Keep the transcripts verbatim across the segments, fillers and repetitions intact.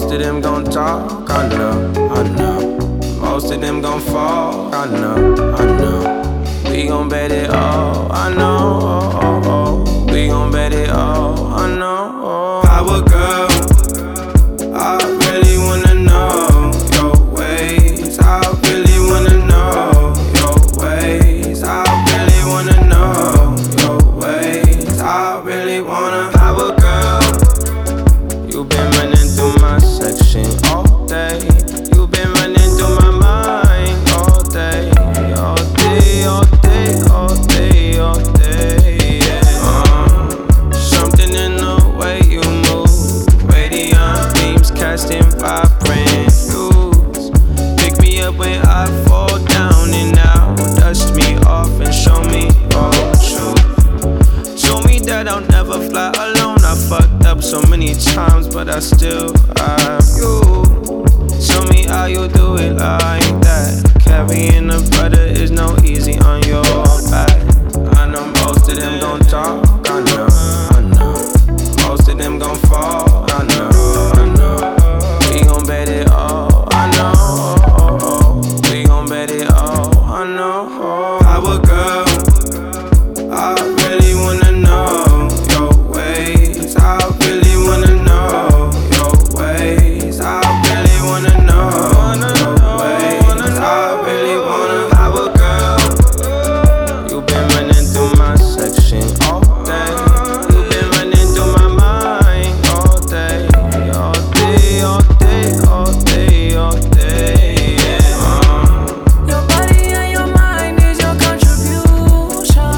Most of them gon' talk, I know, I know. Most of them gon' fall, I know, I know. We gon' bet it all, I know, oh, oh, oh. We gon' bet it all, I know, oh. Power girl, I really wanna know your ways. I really wanna know your ways. I really wanna know your ways. I really wanna. Power girl, you been running through my section all day. You been running through my mind all day, all day, all day, all day, all day. Yeah. Uh, something in the way you move, radiant beams casting vibrant hues. Pick me up when I fall down and now dust me off and show me all the truth. Show me that I'll never fly alone. I fucked up so many times, but I still have you. Show me how you do it like that. Carrying a brother is no easy on your back. I know most of them gon' talk, I know, I know. Most of them gon' fall, I know, I know. We gon' bet it all, I know, oh, oh, oh. We gon' bet it all, I know, oh. Power girl, I really wanna know your ways. I really wanna know your ways. I really wanna know your ways. I really wanna. Power girl, you been running through my section all day. You been running through my mind all day, all day, all day, all day, all day. Yeah. Uh. Your body and your mind is your contribution.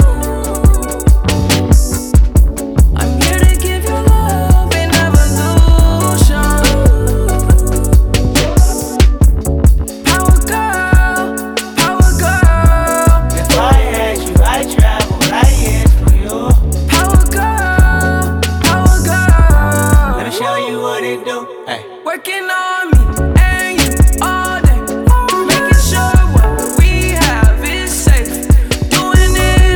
I'm here to give you love in evolution. Power girl, power girl. If I had you, I'd travel right here for you. Power girl, power girl. Let me show you what it do. Hey. Working on me and you all day. Making sure what we have is safe. Doing it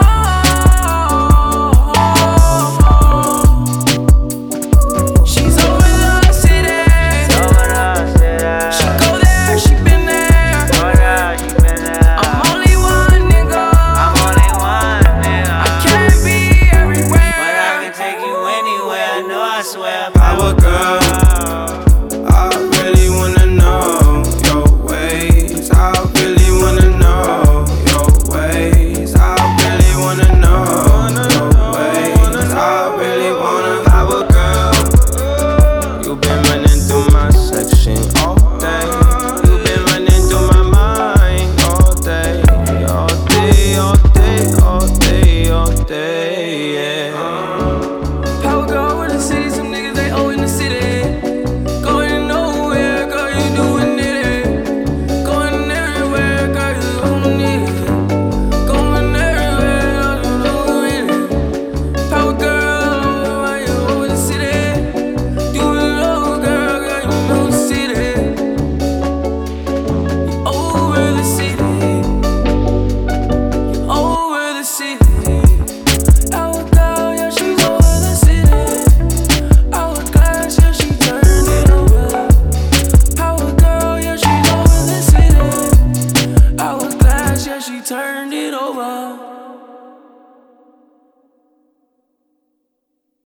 all. She's over the city. She go there, she been there. I'm only one nigga. I can't be everywhere. But I can take you anywhere, I know, I swear. Power girl,